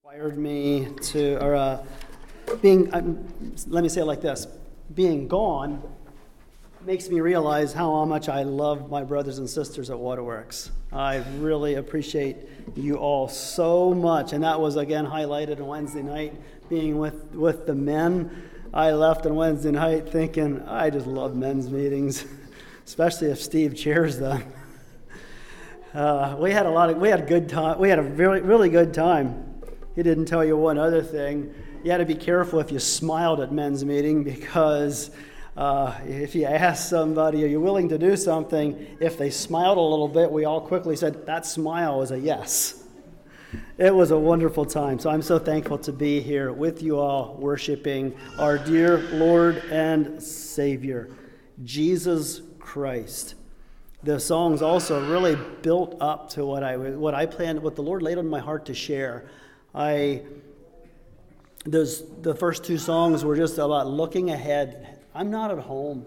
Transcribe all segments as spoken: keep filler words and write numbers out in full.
Inspired me to, or uh, being, um, let me say it like this, being gone makes me realize how much I love my brothers and sisters at Waterworks. I really appreciate you all so much, and that was again highlighted on Wednesday night, being with, with the men. I left on Wednesday night thinking, I just love men's meetings, especially if Steve chairs them. Uh, we had a lot of, we had a good time, we had a really, really good time. He didn't tell you one other thing. You had to be careful if you smiled at men's meeting, because uh, if you ask somebody, are you willing to do something? If they smiled a little bit, we all quickly said, that smile was a yes. It was a wonderful time. So I'm so thankful to be here with you all, worshiping our dear Lord and Savior, Jesus Christ. The songs also really built up to what I what I planned, what the Lord laid on my heart to share. I, those, the first two songs were just about looking ahead. I'm not at home.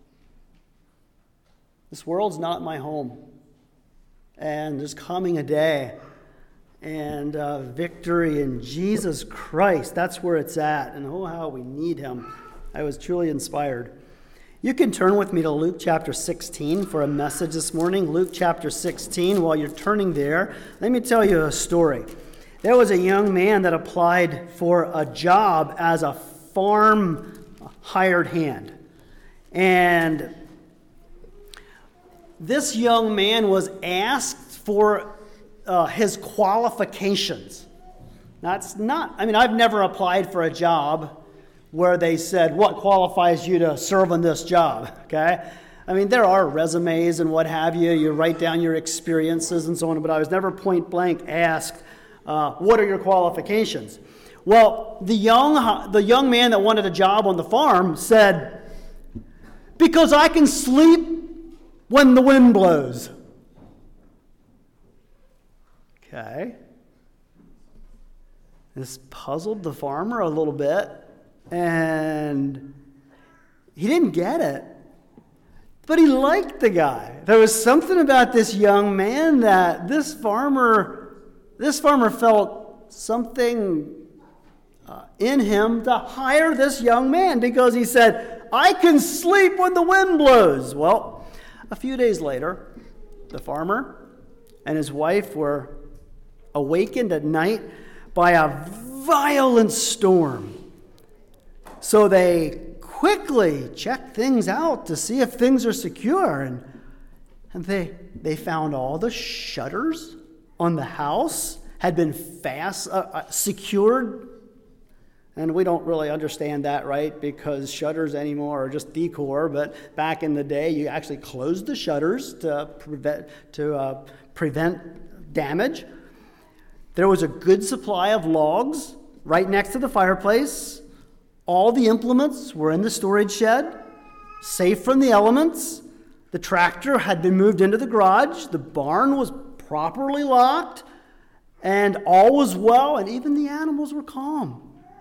This world's not my home. And there's coming a day and uh, victory in Jesus Christ. That's where it's at. And oh, how we need him. I was truly inspired. You can turn with me to Luke chapter sixteen for a message this morning. Luke chapter sixteen. While you're turning there, let me tell you a story. There was a young man that applied for a job as a farm hired hand. And this young man was asked for uh, his qualifications. That's not, I mean, I've never applied for a job where they said, what qualifies you to serve on this job, okay? I mean, there are resumes and what have you. You write down your experiences and so on, but I was never point blank asked, Uh, what are your qualifications? Well, the young the young man that wanted a job on the farm said, because I can sleep when the wind blows. Okay. This puzzled the farmer a little bit, and he didn't get it. But he liked the guy. There was something about this young man that this farmer This farmer felt something uh, in him to hire this young man, because he said, I can sleep when the wind blows. Well, a few days later, the farmer and his wife were awakened at night by a violent storm. So they quickly checked things out to see if things are secure. And, and they, they found all the shutters on the house had been fast uh, uh, secured, and we don't really understand that, right? Because shutters anymore are just decor. But back in the day, you actually closed the shutters to prevent to uh, prevent damage. There was a good supply of logs right next to the fireplace. All the implements were in the storage shed, safe from the elements. The tractor had been moved into the garage. The barn was properly locked, and all was well, and even the animals were calm.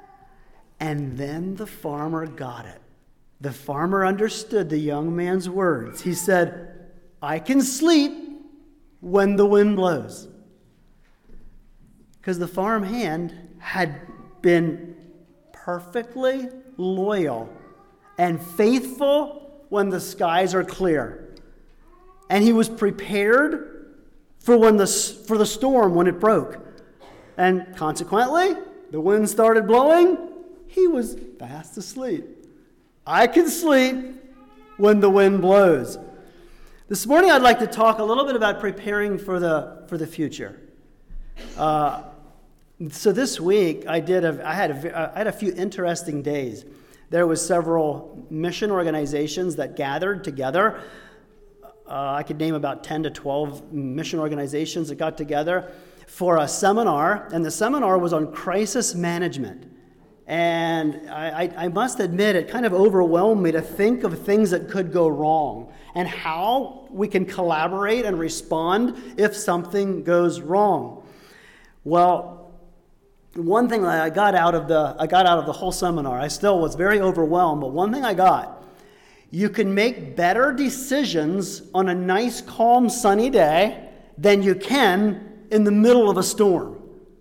And then the farmer got it. The farmer understood the young man's words. He said, I can sleep when the wind blows. Because the farm hand had been perfectly loyal and faithful when the skies are clear. And he was prepared for when the for the storm when it broke. And consequently, the wind started blowing. He was fast asleep. I can sleep when the wind blows. This morning, I'd like to talk a little bit about preparing for the for the future. Uh, so this week, I did. A, I had a, I had a few interesting days. There was several mission organizations that gathered together. Uh, I could name about ten to twelve mission organizations that got together for a seminar, and the seminar was on crisis management. And I, I, I must admit, it kind of overwhelmed me to think of things that could go wrong and how we can collaborate and respond if something goes wrong. Well, one thing that I got out of the I got out of the whole seminar, I still was very overwhelmed, but one thing I got: you can make better decisions on a nice, calm, sunny day than you can in the middle of a storm.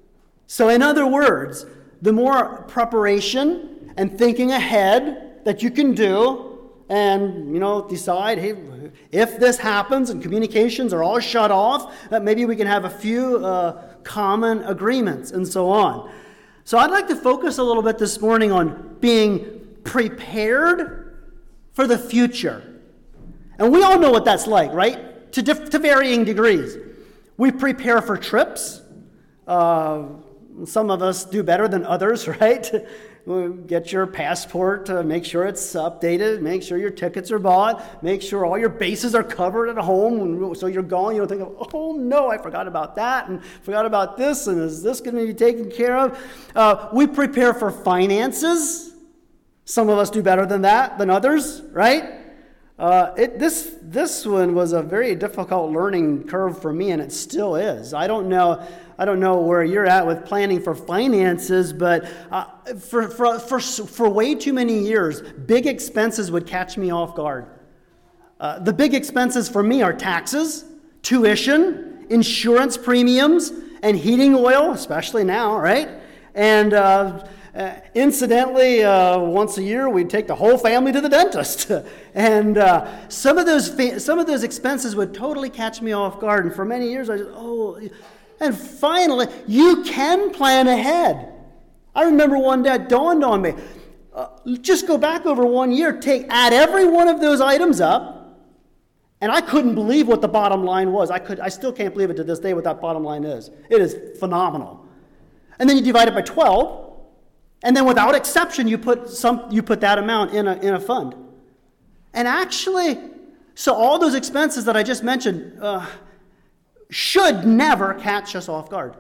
So in other words, the more preparation and thinking ahead that you can do, and, you know, decide, hey, if this happens and communications are all shut off, that maybe we can have a few uh, common agreements and so on. So I'd like to focus a little bit this morning on being prepared for the future. And we all know what that's like, right? To, diff- to varying degrees. We prepare for trips. Uh, some of us do better than others, right? Get your passport, uh, make sure it's updated, make sure your tickets are bought, make sure all your bases are covered at home, so you're going, you don't think of, oh no, I forgot about that, and forgot about this, and is this going to be taken care of? Uh, we prepare for finances. Some of us do better than that, than others, right? Uh, it, this this one was a very difficult learning curve for me, and it still is. I don't know. I don't know where you're at with planning for finances, but uh, for, for for for way too many years, big expenses would catch me off guard. Uh, the big expenses for me are taxes, tuition, insurance premiums, and heating oil, especially now, right? And uh, uh, incidentally, uh, once a year, we'd take the whole family to the dentist, and uh, some of those fa- some of those expenses would totally catch me off guard. And for many years, I just oh. And finally, you can plan ahead. I remember one day it dawned on me. Uh, just go back over one year, take add every one of those items up, and I couldn't believe what the bottom line was. I could, I still can't believe it to this day what that bottom line is. It is phenomenal. And then you divide it by twelve, and then without exception, you put some, you put that amount in a in a fund. And actually, so all those expenses that I just mentioned. Uh, should never catch us off guard.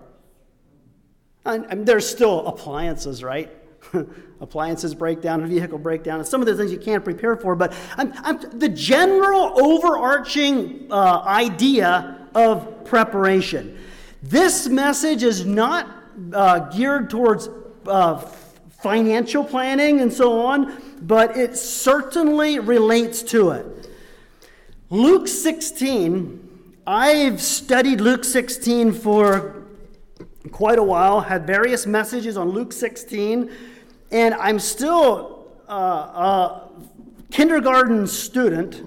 And, and there's still appliances, right? Appliances break down, vehicle breakdown, and some of the things you can't prepare for. But I'm, I'm, the general overarching uh, idea of preparation. This message is not uh, geared towards uh, financial planning and so on, but it certainly relates to it. Luke sixteen. I've studied Luke sixteen for quite a while, had various messages on Luke sixteen, and I'm still uh, a kindergarten student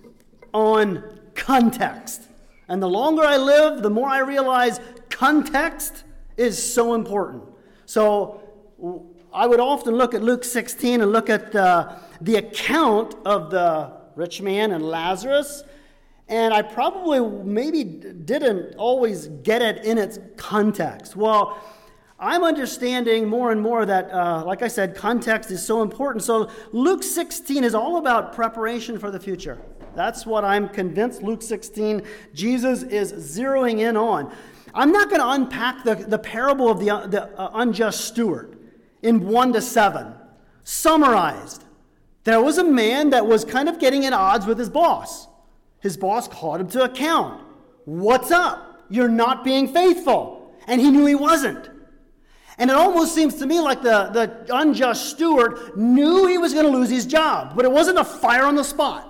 on context. And the longer I live, the more I realize context is so important. So I would often look at Luke sixteen and look at the, the account of the rich man and Lazarus. And I probably maybe didn't always get it in its context. Well, I'm understanding more and more that, uh, like I said, context is so important. So Luke sixteen is all about preparation for the future. That's what I'm convinced Luke sixteen, Jesus is zeroing in on. I'm not going to unpack the, the parable of the, uh, the uh, unjust steward in one to seven. Summarized, there was a man that was kind of getting at odds with his boss. His boss called him to account. What's up? You're not being faithful. And he knew he wasn't. And it almost seems to me like the, the unjust steward knew he was going to lose his job. But it wasn't a fire on the spot.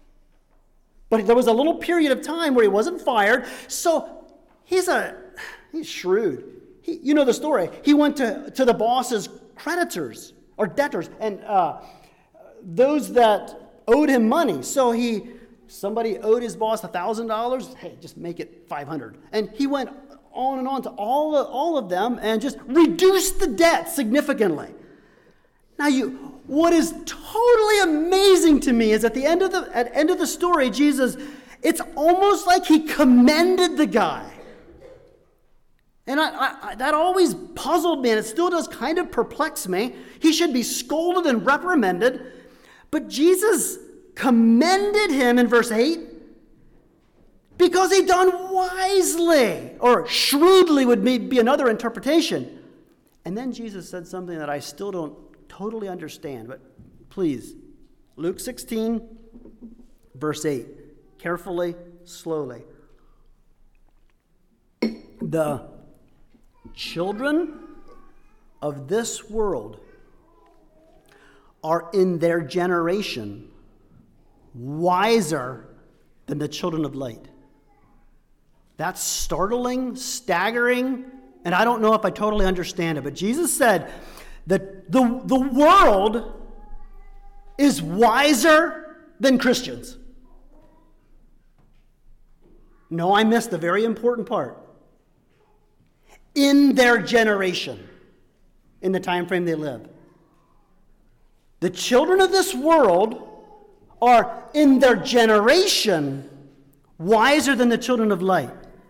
But there was a little period of time where he wasn't fired. So he's a he's shrewd. He, you know the story. He went to, to the boss's creditors or debtors. And uh, those that owed him money. So he... Somebody owed his boss one thousand dollars. Hey, just make it five hundred dollars. And he went on and on to all of, all of them and just reduced the debt significantly. Now, you, what is totally amazing to me is at the end of the at end of the story, Jesus, it's almost like he commended the guy. And I, I, I, that always puzzled me, and it still does kind of perplex me. He should be scolded and reprimanded, but Jesus commended him in verse eight because he done wisely, or shrewdly would be another interpretation. And then Jesus said something that I still don't totally understand, but please, Luke sixteen, verse eight, carefully, slowly. The children of this world are in their generation wiser than the children of light. That's startling, staggering, and I don't know if I totally understand it, but Jesus said that the, the world is wiser than Christians. No, I missed the very important part. In their generation, in the time frame they live. The children of this world are, in their generation, wiser than the children of light.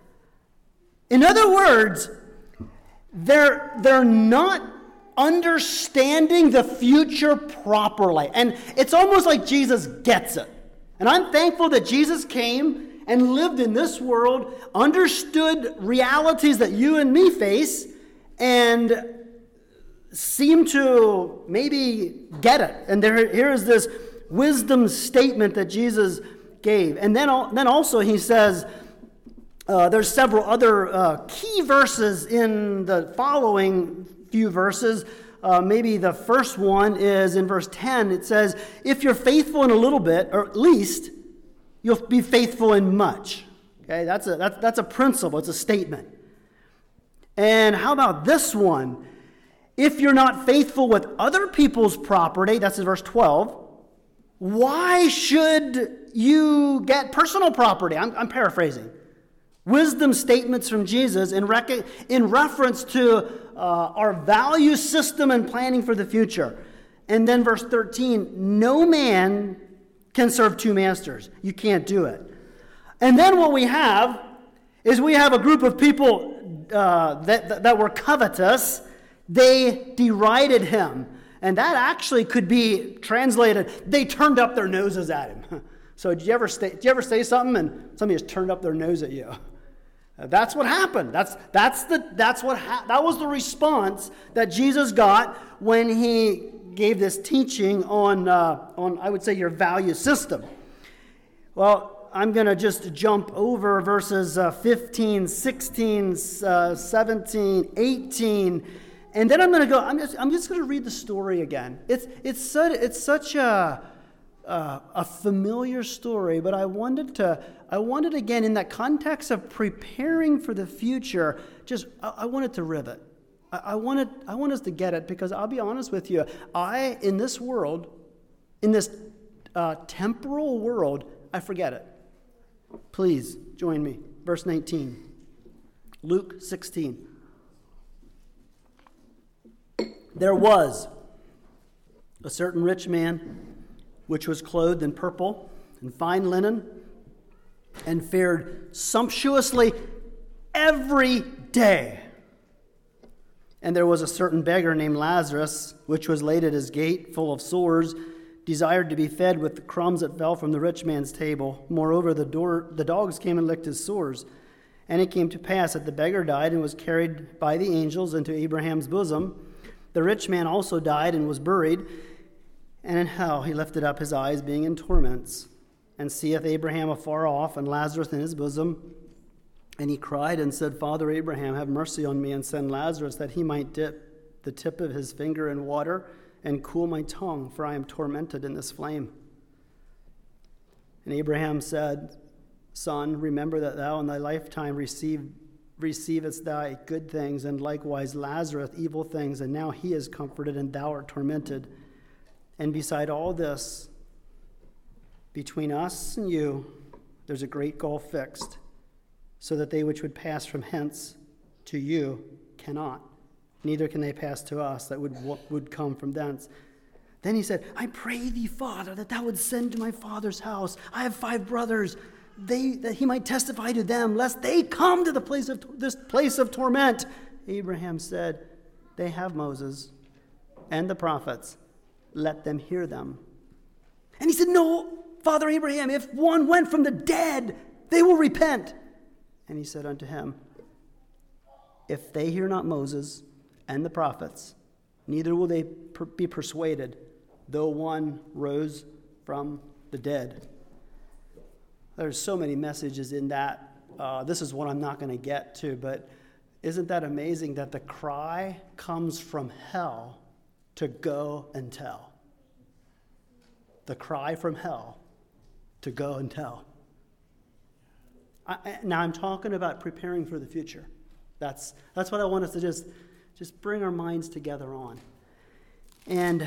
In other words, they're, they're not understanding the future properly. And it's almost like Jesus gets it. And I'm thankful that Jesus came and lived in this world, understood realities that you and me face, and seemed to maybe get it. And there, here is this wisdom statement that Jesus gave. And then, then also he says, uh, there's several other uh, key verses in the following few verses. Uh, maybe the first one is in verse ten. It says, if you're faithful in a little bit, or at least you'll be faithful in much. Okay, that's a, that's, that's a principle. It's a statement. And how about this one? If you're not faithful with other people's property, that's in verse twelve, why should you get personal property? I'm, I'm paraphrasing. Wisdom statements from Jesus in, rec- in reference to uh, our value system and planning for the future. And then verse thirteen, no man can serve two masters. You can't do it. And then what we have is we have a group of people uh, that, that, that were covetous. They derided him. And that actually could be translated, they turned up their noses at him. So did you ever, stay, did you ever say something and somebody just turned up their nose at you? That's what happened. That's, that's, the, that's what ha- that was the response that Jesus got when he gave this teaching on, uh, on, I would say, your value system. Well, I'm going to just jump over verses uh, fifteen, sixteen, uh, seventeen, eighteen, and then I'm going to go, I'm just, I'm just going to read the story again. It's, it's, such, it's such a, uh, a familiar story, but I wanted to, I wanted again, in that context of preparing for the future, just, I, I wanted to rivet. I, I wanted, I want us to get it, because I'll be honest with you, I, in this world, in this uh, temporal world, I forget it. Please join me. Verse nineteen. Luke sixteen. There was a certain rich man which was clothed in purple and fine linen and fared sumptuously every day. And there was a certain beggar named Lazarus, which was laid at his gate, full of sores, desired to be fed with the crumbs that fell from the rich man's table. Moreover, the, door, the dogs came and licked his sores. And it came to pass that the beggar died and was carried by the angels into Abraham's bosom. The rich man also died and was buried. And in hell he lifted up his eyes, being in torments, and seeth Abraham afar off, and Lazarus in his bosom. And he cried and said, Father Abraham, have mercy on me, and send Lazarus, that he might dip the tip of his finger in water, and cool my tongue, for I am tormented in this flame. And Abraham said, Son, remember that thou in thy lifetime received, receivest thy good things, and likewise Lazarus evil things, and now he is comforted, and thou art tormented. And beside all this, between us and you, there's a great gulf fixed, so that they which would pass from hence to you cannot. Neither can they pass to us that would would come from thence. Then he said, I pray thee, Father, that thou would send to my father's house. I have five brothers, they that he might testify to them, lest they come to the place of this place of torment. Abraham said, they have Moses and the prophets. Let them hear them. And he said, no, Father Abraham, if one went from the dead, they will repent. And he said unto him, if they hear not Moses and the prophets, neither will they per- be persuaded, though one rose from the dead. There's so many messages in that. Uh, this is one I'm not going to get to, but isn't that amazing that the cry comes from hell to go and tell? The cry from hell to go and tell. I, now I'm talking about preparing for the future. That's that's what I want us to just, just bring our minds together on. And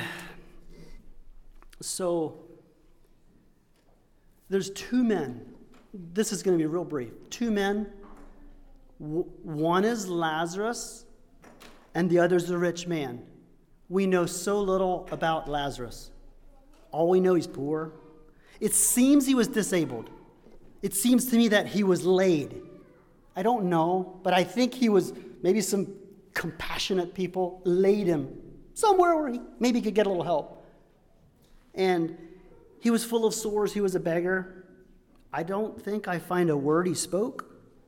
so there's two men. This is going to be real brief. Two men. One is Lazarus, and the other is the rich man. We know so little about Lazarus. All we know, he's poor. It seems he was disabled. It seems to me that he was laid. I don't know, but I think he was, maybe some compassionate people laid him somewhere where he maybe could get a little help. And he was full of sores. He was a beggar. I don't think I find a word he spoke.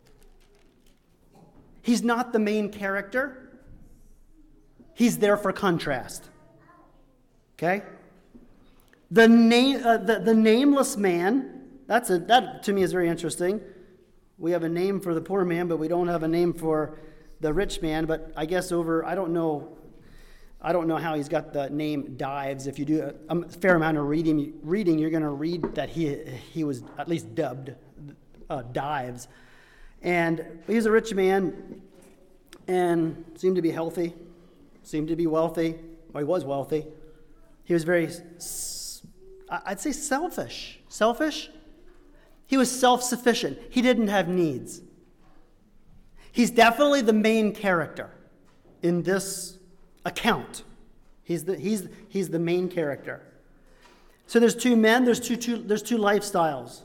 He's not the main character. He's there for contrast. Okay? The name, uh, the, the nameless man, that's a, that to me is very interesting. We have a name for the poor man, but we don't have a name for the rich man. But I guess over, I don't know, I don't know how he's got the name Dives. If you do a, a fair amount of reading, reading, you're going to read that he he was at least dubbed uh, Dives. And he's a rich man and seemed to be healthy, seemed to be wealthy. Well, he was wealthy. He was very, I'd say selfish. Selfish? He was self-sufficient. He didn't have needs. He's definitely the main character in this account. He's the, he's, he's the main character. So there's two men, there's two, two, there's two lifestyles.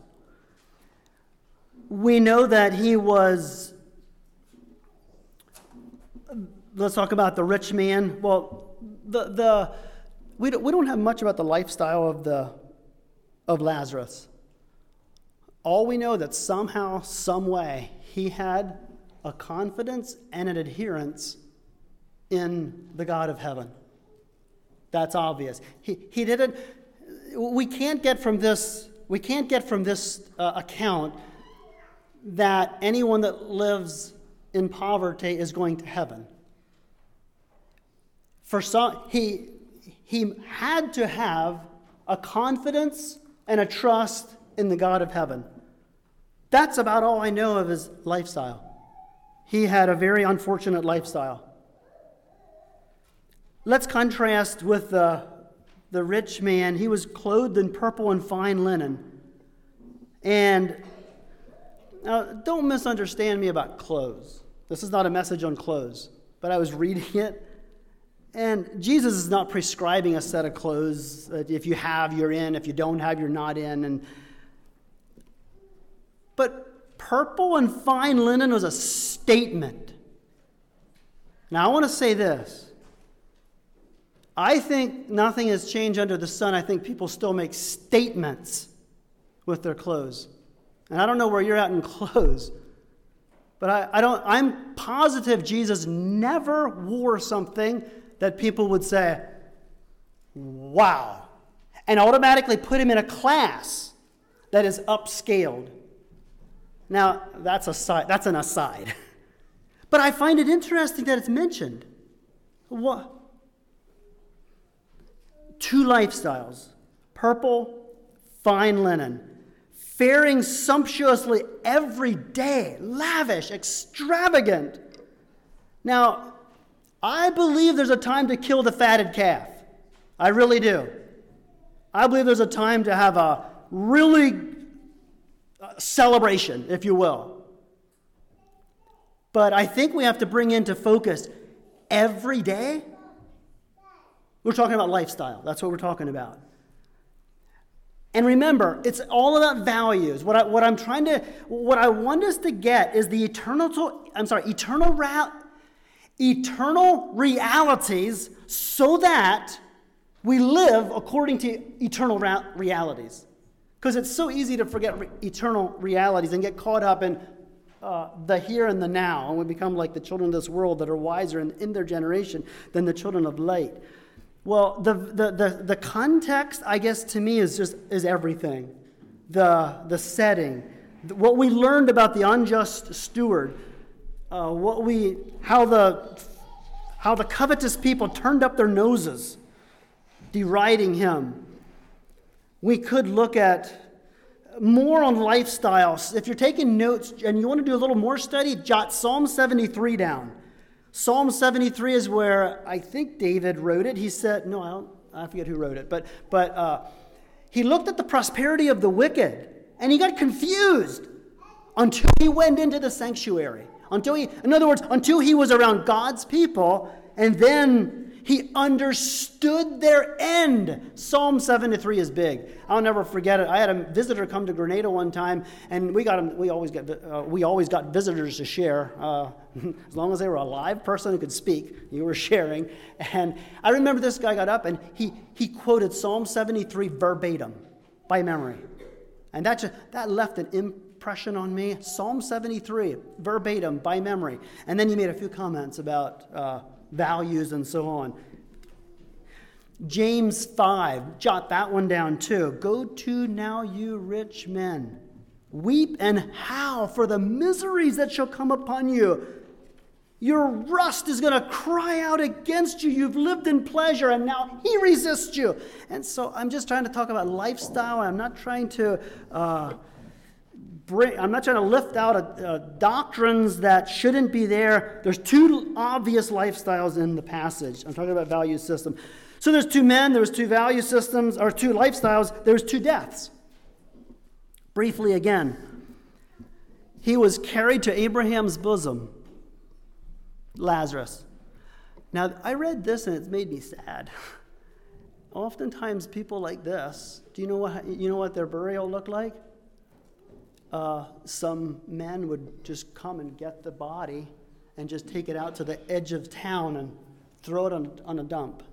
We know that he was, let's talk about the rich man. Well, the the we don't, we don't have much about the lifestyle of the of Lazarus. All we know that somehow, some way, he had a confidence and an adherence in the God of heaven. That's obvious. He he didn't. We can't get from this. We can't get from this uh, account that anyone that lives in poverty is going to heaven. For some, he he had to have a confidence and a trust in the God of heaven. That's about all I know of his lifestyle. He had a very unfortunate lifestyle. Let's contrast with the, the rich man. He was clothed in purple and fine linen. And now, don't misunderstand me about clothes. This is not a message on clothes, but I was reading it. And Jesus is not prescribing a set of clothes. If you have, you're in. If you don't have, you're not in. And But purple and fine linen was a statement. Now, I want to say this. I think nothing has changed under the sun. I think people still make statements with their clothes. And I don't know where you're at in clothes. But I, I don't, I'm positive Jesus never wore something that people would say, wow, and automatically put him in a class that is upscaled. Now, that's a side, that's an aside. But I find it interesting that it's mentioned. What? Two lifestyles, purple, fine linen, faring sumptuously every day, lavish, extravagant. Now, I believe there's a time to kill the fatted calf. I really do. I believe there's a time to have a really uh, celebration, if you will. But I think we have to bring into focus every day. We're talking about lifestyle. That's what we're talking about. And remember, it's all about values. What I what I'm trying to, what I want us to get is the eternal. I'm sorry, eternal ra- eternal realities, so that we live according to eternal ra- realities. Because it's so easy to forget re- eternal realities and get caught up in uh, the here and the now, and we become like the children of this world that are wiser in, in their generation than the children of light. Well, the, the the the context, I guess, to me is just is everything. The the setting, what we learned about the unjust steward, uh, what we how the how the covetous people turned up their noses, deriding him. We could look at more on lifestyles. If you're taking notes and you want to do a little more study, jot Psalm seventy-three down. Psalm seventy-three is where I think David wrote it. He said, no, I don't, I forget who wrote it, but, but uh, he looked at the prosperity of the wicked and he got confused until he went into the sanctuary. Until he, in other words, until he was around God's people, and then he understood their end. Psalm seventy-three is big. I'll never forget it. I had a visitor come to Grenada one time, and we got him, we always got uh, we always got visitors to share. Uh, as long as they were a live person who could speak, you were sharing. And I remember this guy got up and he he quoted Psalm seventy-three verbatim by memory, and that just, that left an impression on me. Psalm seventy-three verbatim by memory, and then he made a few comments about Uh, values and so on. James five, jot that one down too. Go to now, you rich men, weep and howl for the miseries that shall come upon you. Your rust is going to cry out against you. You've lived in pleasure and now he resists you. And so I'm just trying to talk about lifestyle. I'm not trying to uh, Bring, I'm not trying to lift out a, a doctrines that shouldn't be there. There's two obvious lifestyles in the passage. I'm talking about value system. So there's two men, there's two value systems, or two lifestyles, there's two deaths. Briefly again, he was carried to Abraham's bosom, Lazarus. Now, I read this and it's made me sad. Oftentimes people like this, do you know what, you know what their burial looked like? Uh, some men would just come and get the body and just take it out to the edge of town and throw it on, on a dump.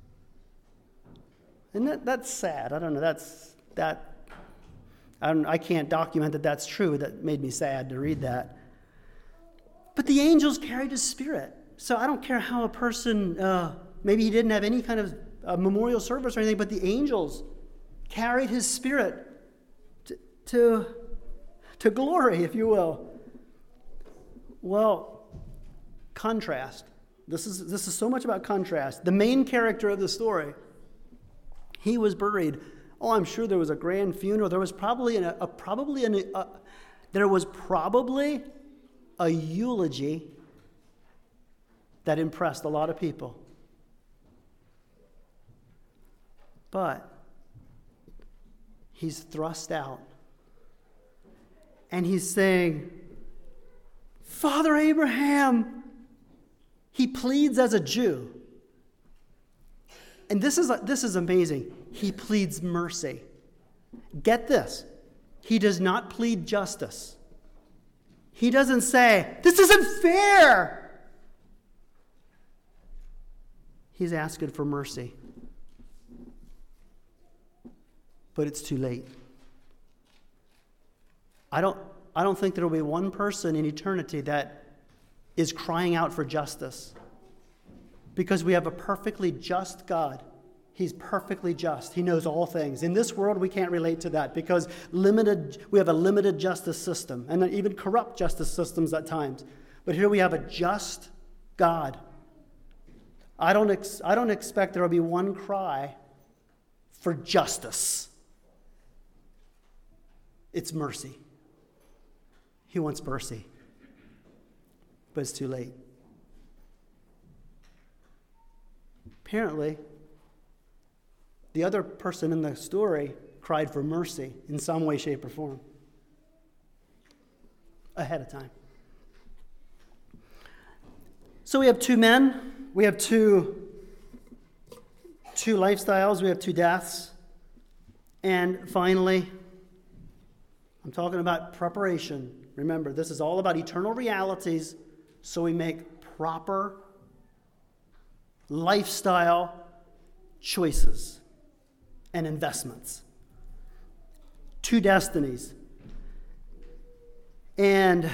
And that, that's sad. I don't know. That's that. I, don't, I can't document that that's true. That made me sad to read that. But the angels carried his spirit. So I don't care how a person, uh, maybe he didn't have any kind of uh, memorial service or anything, but the angels carried his spirit to, to To glory, if you will. Well, contrast. This is this is so much about contrast. The main character of the story, he was buried. Oh, I'm sure there was a grand funeral. There was probably an, a probably an, a, there was probably a eulogy that impressed a lot of people. But he's thrust out. And he's saying, Father Abraham, he pleads as a Jew. And this is, this is amazing. He pleads mercy. Get this. He does not plead justice. He doesn't say, this isn't fair. He's asking for mercy. But it's too late. I don't, I don't think there will be one person in eternity that is crying out for justice. Because we have a perfectly just God. He's perfectly just. He knows all things. In this world, we can't relate to that because limited, we have a limited justice system and even corrupt justice systems at times. But here we have a just God. I don't, ex, I don't expect there will be one cry for justice. It's mercy. He wants mercy, but it's too late. Apparently, the other person in the story cried for mercy in some way, shape, or form ahead of time. So we have two men, we have two, two lifestyles, we have two deaths, and finally, I'm talking about preparation. Remember, this is all about eternal realities, so we make proper lifestyle choices and investments. Two destinies. And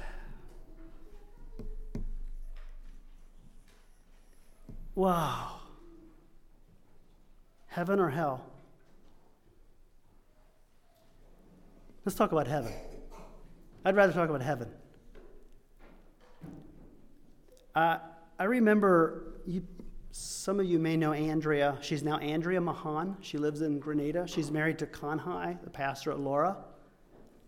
wow. Heaven or hell? Let's talk about heaven. I'd rather talk about heaven. Uh, I remember, you, some of you may know Andrea. She's now Andrea Mahan. She lives in Grenada. She's married to Kanhai, the pastor at Laura.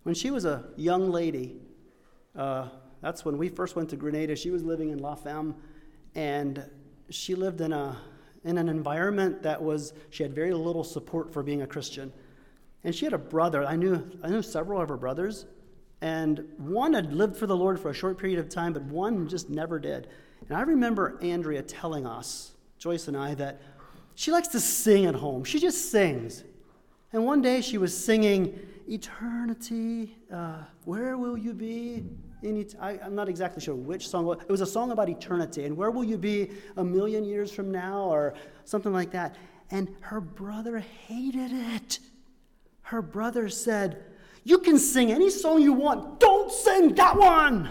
When she was a young lady, uh, that's when we first went to Grenada. She was living in La Femme, and she lived in a in an environment that was, she had very little support for being a Christian. And she had a brother. I knew I knew several of her brothers, and one had lived for the Lord for a short period of time, but one just never did. And I remember Andrea telling us, Joyce and I, that she likes to sing at home. She just sings. And one day she was singing, eternity, uh, where will you be? In et- I, I'm not exactly sure which song. It was a song about eternity. And where will you be a million years from now, or something like that. And her brother hated it. Her brother said, you can sing any song you want. Don't sing that one.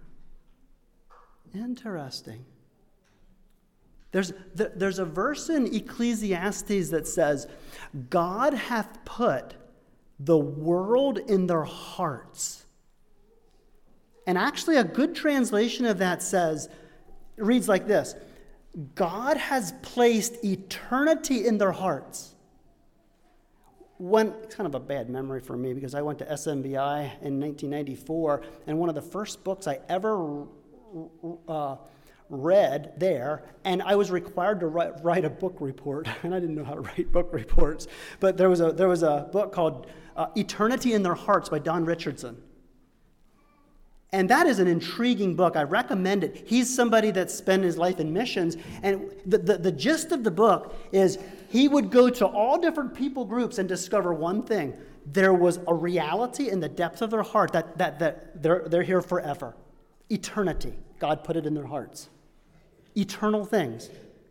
Interesting. There's, there's a verse in Ecclesiastes that says, God hath put the world in their hearts. And actually a good translation of that says, it reads like this, God has placed eternity in their hearts. When, it's kind of a bad memory for me because I went to S M B I in nineteen ninety-four, and one of the first books I ever uh, read there, and I was required to write, write a book report, and I didn't know how to write book reports, but there was a there was a book called uh, Eternity in Their Hearts by Don Richardson. And that is an intriguing book. I recommend it. He's somebody that spent his life in missions, and the, the, the gist of the book is he would go to all different people groups and discover one thing. There was a reality in the depth of their heart that, that, that they're, they're here forever. Eternity. God put it in their hearts. Eternal things.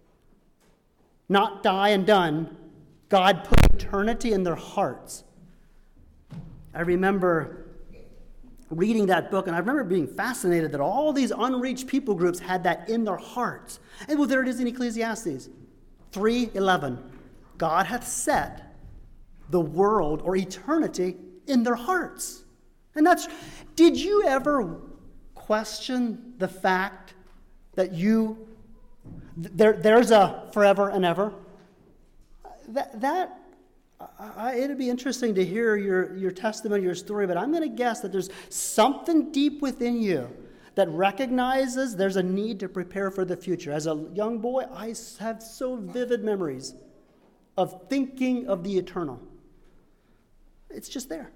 Not die and done. God put eternity in their hearts. I remember reading that book, and I remember being fascinated that all these unreached people groups had that in their hearts. And well, there it is in Ecclesiastes three eleven. God hath set the world or eternity in their hearts. And that's, did you ever question the fact that you, there, there's a forever and ever? That, that I, it'd be interesting to hear your, your testimony, your story, but I'm going to guess that there's something deep within you that recognizes there's a need to prepare for the future. As a young boy, I have so vivid memories of thinking of the eternal. It's just there.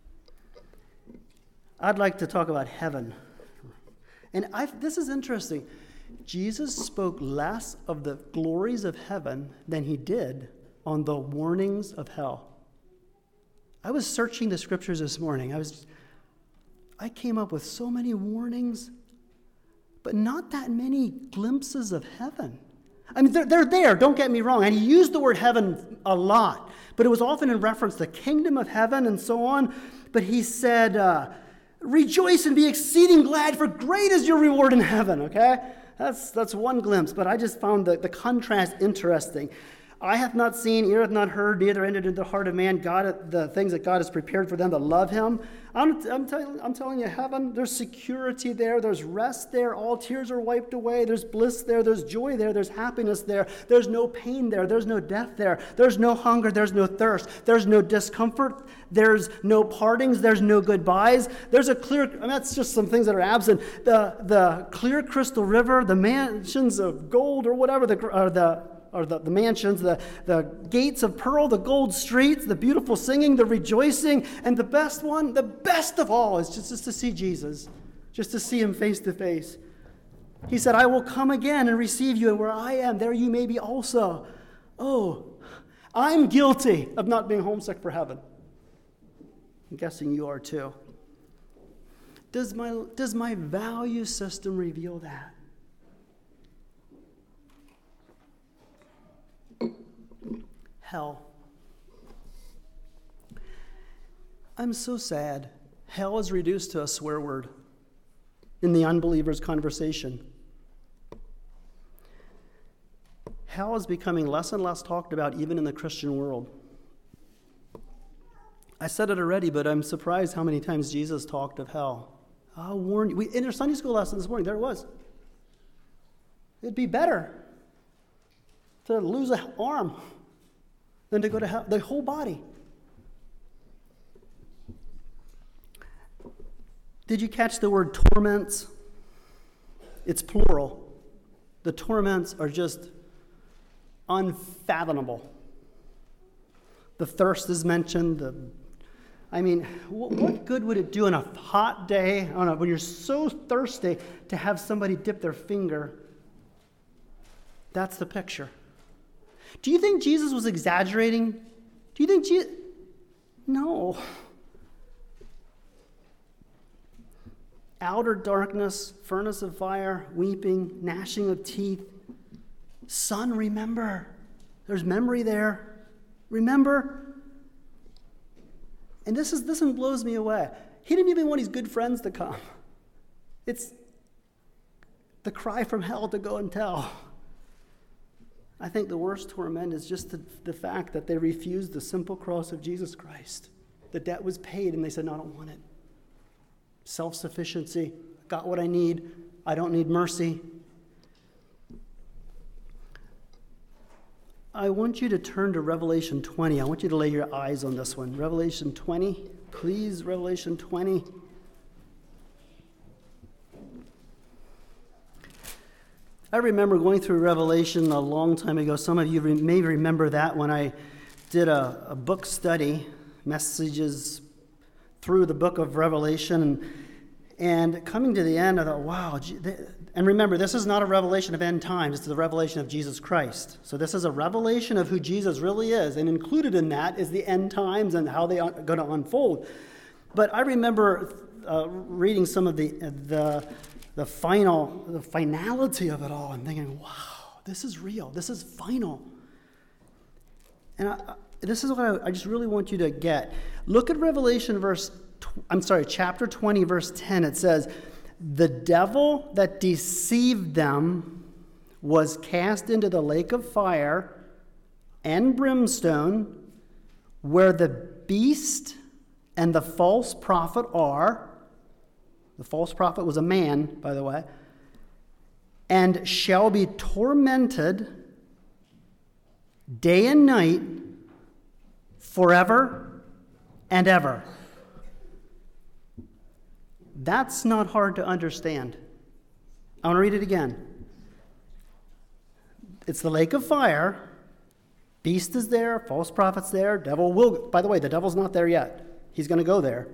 I'd like to talk about heaven. And I've, this is interesting. Jesus spoke less of the glories of heaven than he did on the warnings of hell. I was searching the scriptures this morning. I was, I came up with so many warnings, but not that many glimpses of heaven. I mean, they're, they're there, don't get me wrong. And he used the word heaven a lot, but it was often in reference to the kingdom of heaven and so on. But he said, uh, rejoice and be exceeding glad, for great is your reward in heaven, okay? That's that's one glimpse, but I just found the, the contrast interesting. Eye hath not seen, ear hath not heard, neither entered into the heart of man God, the things that God has prepared for them that love him. I'm, I'm, tell, I'm telling you, heaven, there's security there, there's rest there, all tears are wiped away, there's bliss there, there's joy there, there's happiness there, there's no pain there, there's no death there, there's no hunger, there's no thirst, there's no discomfort, there's no partings, there's no goodbyes, there's a clear, I mean, that's just some things that are absent, the, the clear crystal river, the mansions of gold or whatever, the, or the or the, the mansions, the, the gates of pearl, the gold streets, the beautiful singing, the rejoicing, and the best one, the best of all is just, just to see Jesus, just to see him face to face. He said, I will come again and receive you, and where I am, there you may be also. Oh, I'm guilty of not being homesick for heaven. I'm guessing you are too. Does my, does my value system reveal that? Hell. I'm so sad. Hell is reduced to a swear word in the unbeliever's conversation. Hell is becoming less and less talked about even in the Christian world. I said it already, but I'm surprised how many times Jesus talked of hell. I'll warn you. We, in our Sunday school lesson this morning, there it was. It'd be better to lose an arm than to go to hell, the whole body. Did you catch the word torments? It's plural. The torments are just unfathomable. The thirst is mentioned. The, I mean, what, what good would it do on a hot day, on a, when you're so thirsty, to have somebody dip their finger? That's the picture. Do you think Jesus was exaggerating? Do you think Jesus... No. Outer darkness, furnace of fire, weeping, gnashing of teeth. Son, remember. There's memory there. Remember. And this is this one blows me away. He didn't even want his good friends to come. It's the cry from hell to go and tell. I think the worst torment is just the, the fact that they refused the simple cross of Jesus Christ. The debt was paid, and they said, no, I don't want it. Self-sufficiency. Got what I need. I don't need mercy. I want you to turn to Revelation twenty. I want you to lay your eyes on this one. Revelation twenty. Please, Revelation twenty. I remember going through Revelation a long time ago. Some of you re- may remember that when I did a, a book study, messages through the book of Revelation. And, and coming to the end, I thought, wow. And remember, this is not a revelation of end times. It's the revelation of Jesus Christ. So this is a revelation of who Jesus really is. And included in that is the end times and how they are going to unfold. But I remember uh, reading some of the... the The final, the finality of it all, and thinking, wow, this is real. This is final. And I, this is what I, I just really want you to get. Look at Revelation verse, I'm sorry, chapter twenty, verse ten. It says, the devil that deceived them was cast into the lake of fire and brimstone, where the beast and the false prophet are. The false prophet was a man, by the way, and shall be tormented day and night forever and ever. That's not hard to understand. I want to read it again. It's the lake of fire. Beast is there, false prophet's there, devil will, by the way, the devil's not there yet. He's going to go there.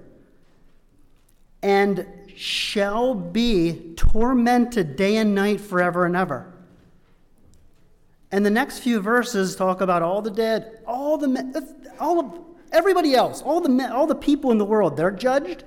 And shall be tormented day and night forever and ever. And the next few verses talk about all the dead, all the all of everybody else, all the all the people in the world, they're judged.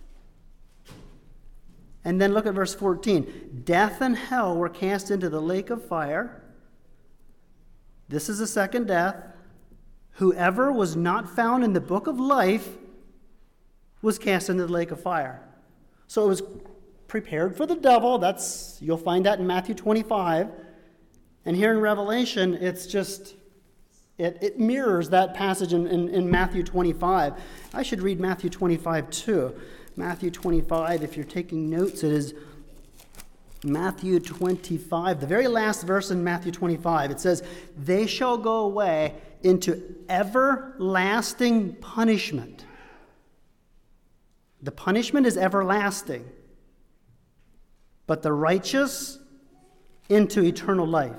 And then look at verse fourteen. Death and hell were cast into the lake of fire. This is the second death. Whoever was not found in the book of life was cast into the lake of fire. So it was prepared for the devil. That's, you'll find that in Matthew twenty-five. And here in Revelation, it's just, it, it mirrors that passage in, in, in Matthew twenty-five. I should read Matthew twenty-five too. Matthew twenty-five, if you're taking notes, it is Matthew twenty-five, the very last verse in Matthew twenty-five. It says, they shall go away into everlasting punishment. The punishment is everlasting, but the righteous into eternal life.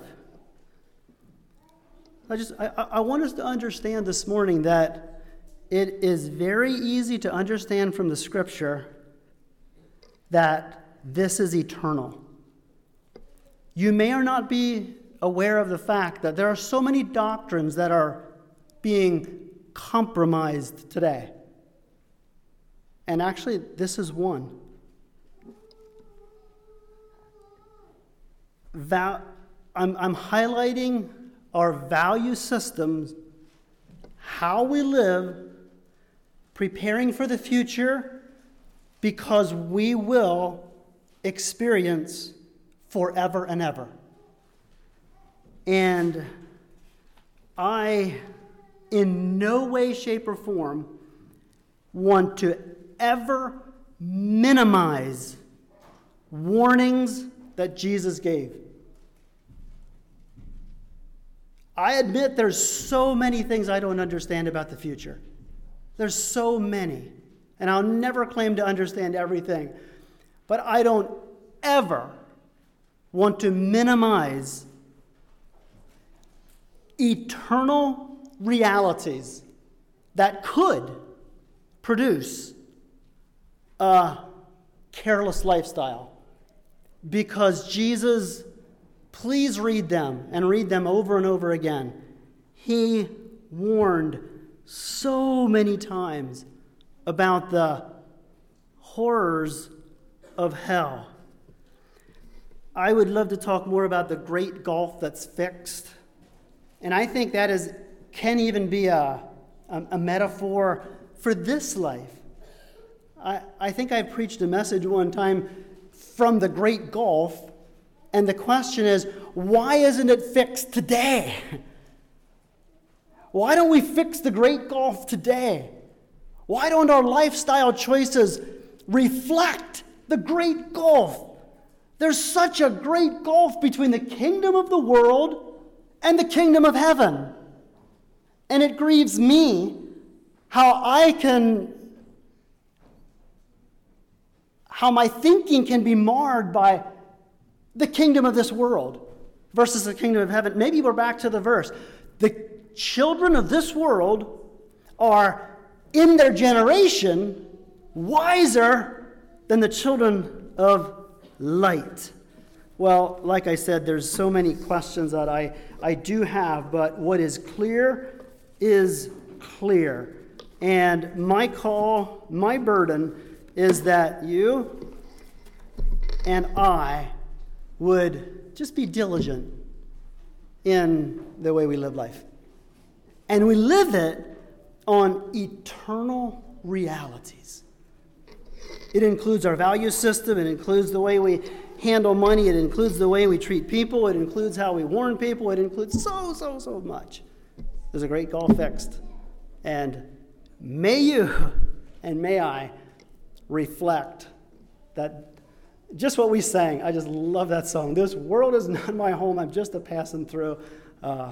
I just I, I want us to understand this morning that it is very easy to understand from the Scripture that this is eternal. You may or not be aware of the fact that there are so many doctrines that are being compromised today. And actually, this is one. Val- I'm, I'm highlighting our value systems, how we live, preparing for the future, because we will experience forever and ever. And I, in no way, shape, or form, want to ever minimize warnings that Jesus gave. I admit there's so many things I don't understand about the future. There's so many. And I'll never claim to understand everything. But I don't ever want to minimize eternal realities that could produce a careless lifestyle. Because Jesus, please read them and read them over and over again. He warned so many times about the horrors of hell. I would love to talk more about the great gulf that's fixed. And I think that is can even be a, a, a metaphor for this life. I, I think I preached a message one time from the great gulf, and the question is, why isn't it fixed today? Why don't we fix the great gulf today? Why don't our lifestyle choices reflect the great gulf? There's such a great gulf between the kingdom of the world and the kingdom of heaven. And it grieves me how I can, how my thinking can be marred by the kingdom of this world versus the kingdom of heaven. Maybe we're back to the verse. The children of this world are, in their generation, wiser than the children of light. Well, like I said, there's so many questions that I, I do have, but what is clear is clear. And my call, my burden, is that you and I would just be diligent in the way we live life. And we live it on eternal realities. It includes our value system. It includes the way we handle money. It includes the way we treat people. It includes how we warn people. It includes so, so, so much. There's a great gulf fixed. And may you and may I reflect that, just what we sang. I just love that song. This world is not my home. I'm just a passing through. Uh,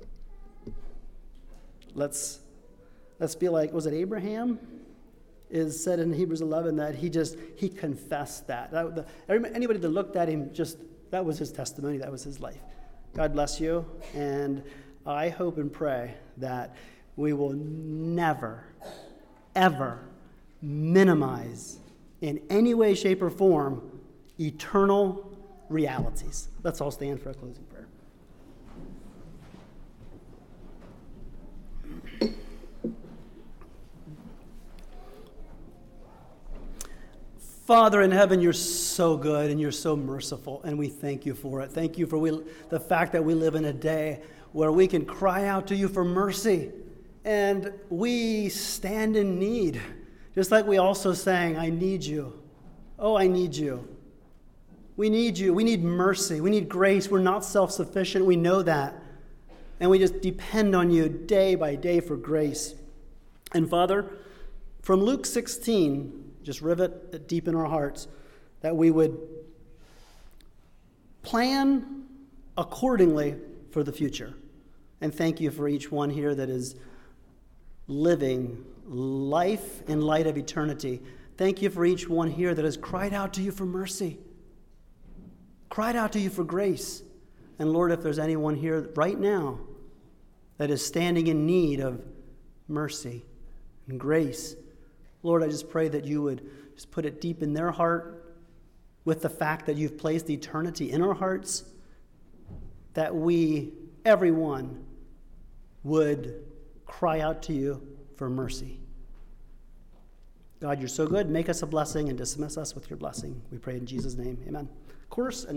let's let's be like, was it Abraham? Is said in Hebrews eleven that he just, he confessed that. that the, anybody that looked at him, just, that was his testimony. That was his life. God bless you. And I hope and pray that we will never, ever minimize in any way, shape, or form eternal realities. Let's all stand for a closing prayer. Father in heaven, you're so good and you're so merciful, and we thank you for it. Thank you for we, the fact that we live in a day where we can cry out to you for mercy, and we stand in need. Just like we also sang, I need you. Oh, I need you. We need you. We need mercy. We need grace. We're not self-sufficient. We know that. And we just depend on you day by day for grace. And Father, from Luke sixteen, just rivet it deep in our hearts, that we would plan accordingly for the future. And thank you for each one here that is living life in light of eternity. Thank you for each one here that has cried out to you for mercy, cried out to you for grace. And Lord, if there's anyone here right now that is standing in need of mercy and grace, Lord, I just pray that you would just put it deep in their heart with the fact that you've placed eternity in our hearts, that we, everyone, would cry out to you for mercy. God, you're so good. Make us a blessing and dismiss us with your blessing. We pray in Jesus' name. Amen. Of course, and